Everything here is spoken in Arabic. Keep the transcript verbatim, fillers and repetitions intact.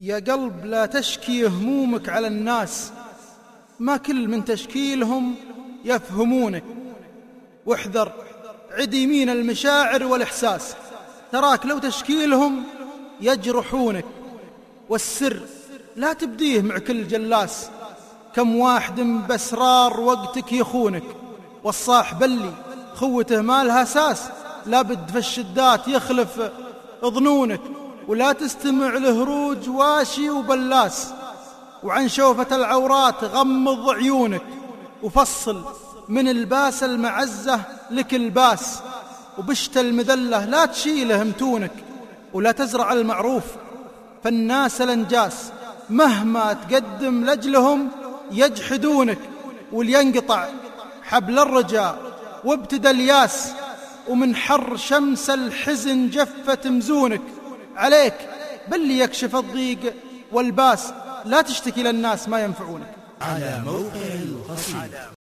يا قلب لا تشكي همومك على الناس، ما كل من تشكيلهم يفهمونك. واحذر عديمين المشاعر والإحساس، تراك لو تشكيلهم يجرحونك. والسر لا تبديه مع كل جلاس، كم واحد بأسرار وقتك يخونك. والصاحب اللي خوته مالها ساس، لابد في الشدات يخلف ظنونك. ولا تستمع لهروج واشي وبلاس، وعن شوفة العورات غمض عيونك. وفصل من الباس المعزة لك الباس، وبشت المذلة لا تشيله متونك. ولا تزرع المعروف فالناس الانجاس، مهما تقدم لجلهم يجحدونك. ولينقطع حبل الرجاء وابتدى الياس، ومن حر شمس الحزن جفت مزونك. عليك باللي يكشف الضيق والباس، لا تشتكي للناس ما ينفعونك. على موقع القصيد.